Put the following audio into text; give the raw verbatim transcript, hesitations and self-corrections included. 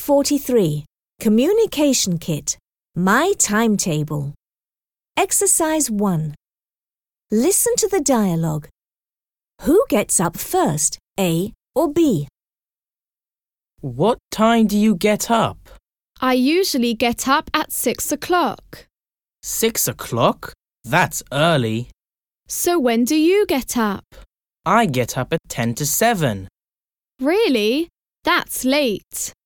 forty-three. Communication Kit. My Timetable. Exercise one. Listen to the dialogue. Who gets up first, A or B? What time do you get up? I usually get up at six o'clock. Six o'clock? That's early. So when do you get up? I get up at ten to seven. Really? That's late.